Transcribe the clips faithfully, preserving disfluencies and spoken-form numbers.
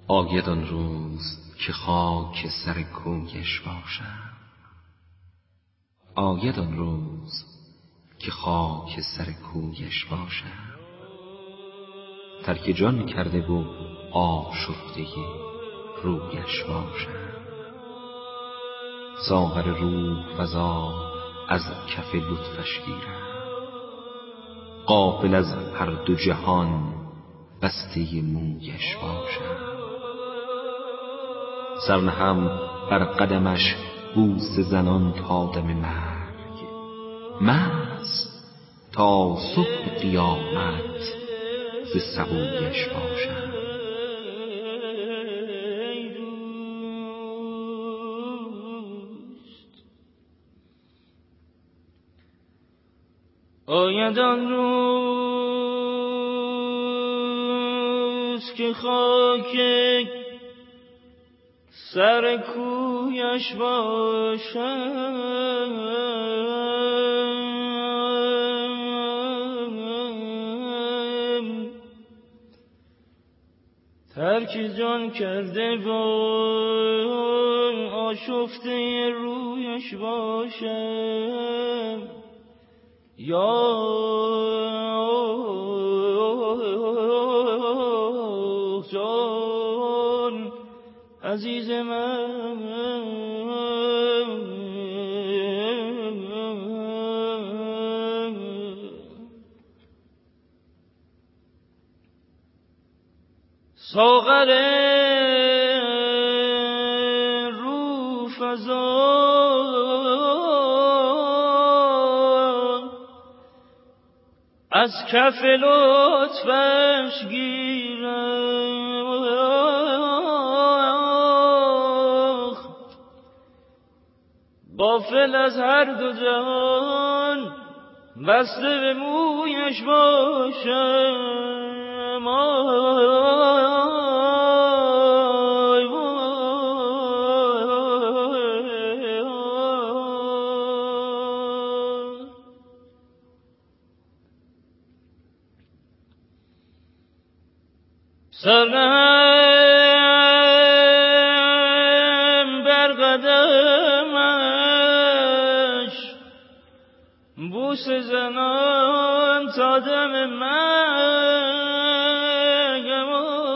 آید آن روز که خاک سر کویش باشم، آید آن روز که خاک سر کویش باشم. ترک جان کرده و آشفته رویش باشم. ساغر روح فزا از کف لطفش گیرم، غافل از هر دو جهان بسته مویش باشم. سر نهم بر قدمش بوسه زنان تا دم مرگ، مست تا صبح قیامت ز سبویش باشم. آید آن روز که خاک سر کویش باشم، ترک جان کرده و آشفته رویش باشم. یا جان عزیز من، ساغر روح فزا از کف لطفش گیرم، غافل از هر دو جهان بسته به مویش باشم. آی سرم بر قدمش بوسه زنان تا دم مرگ،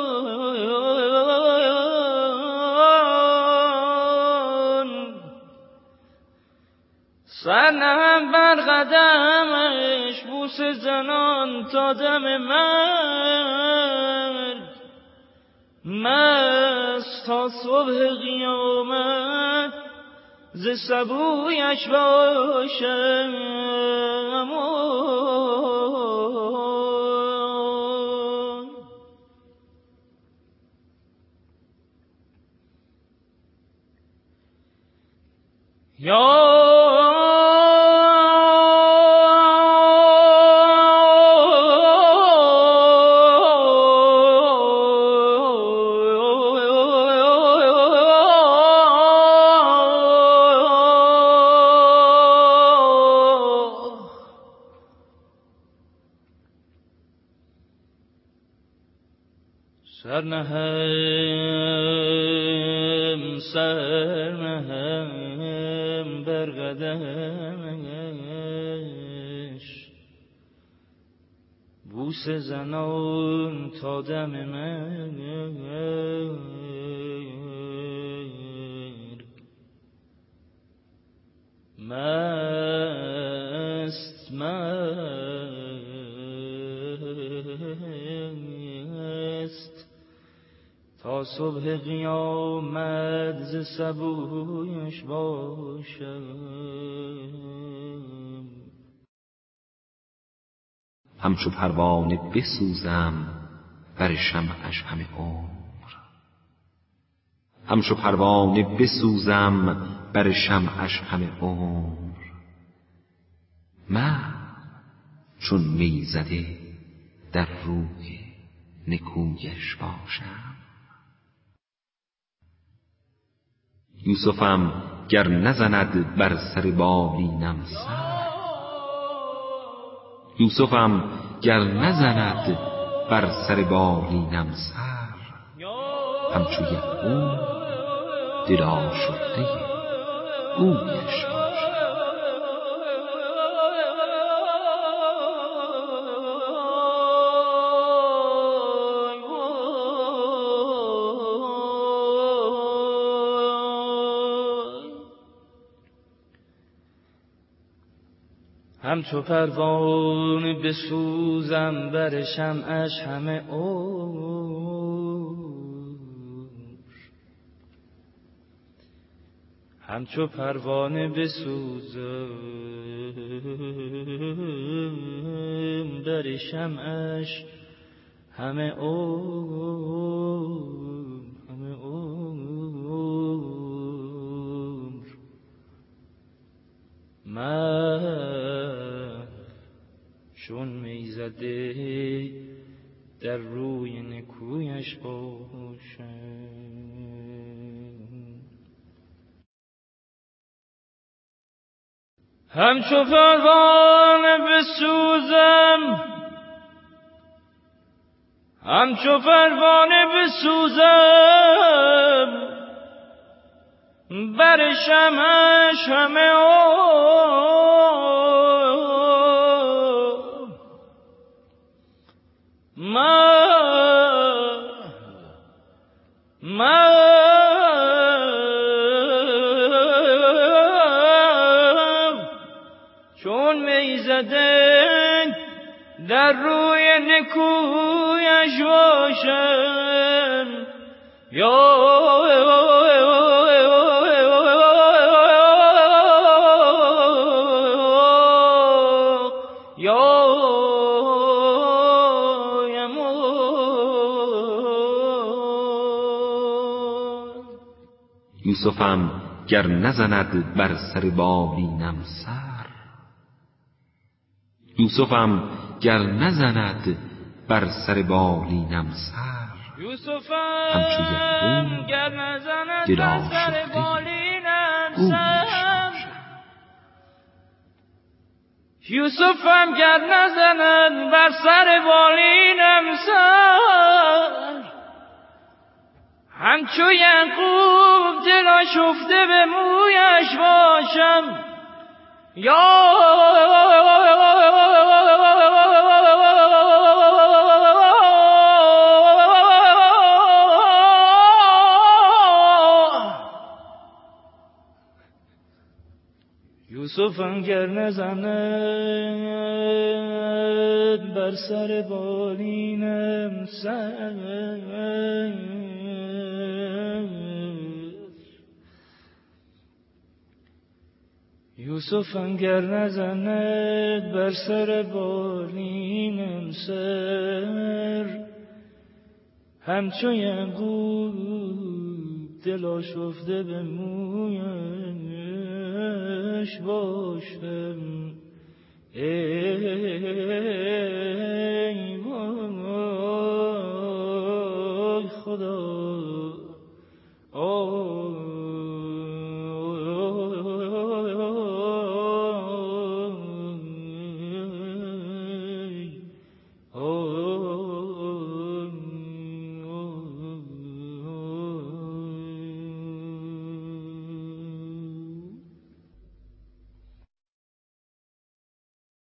سرم بر قدمش بوسه زنان تا دم مرگ، مست تا صبح قیامت ز سبویش باشم. یا سرنهم سرنهم بر قدمش بوسه زنان تا دم مرگ، مست مست تا صبح قیامت ز سبویش باشم. همچو پروانه بسوزم بر شمعش همه عمر، همچو پروانه بسوزم بر شمعش همه عمر. من چون می زده در روی نکویش باشم. یوسفم گر نزند بر سر بالینم سر، یوسفم گر نزند بر سر بالینم سر. همچو یعقوب دل آشفته اویش باشم. همچو پروانه بسوزم بر شمعش همه عمر، همچو پروانه بسوزم بر شمعش همه عمر، همه عمر من چون میزده در روی نکویش باشم. همچو پروانه بسوزم، همچو پروانه بسوزم بر شمعش همه عمر، من من چون میزده در روی نکویش باشم. یا یوسفم گر نزند بر سر بالینم سر، یوسفم گر نزند بر سر بالینم سر، همچو یعقوب دل آشفته اویش باشم. یوسفم گر نزند بر سر بالینم سر، همچو یعقوب دل آشفته به مویش باشم. یا یوسفم گر نزند بر سر بالینم سر، یوسفم گر نزند بر سر بالینم سر، همچو یعقوب دل آشفته به مویش باشم. ای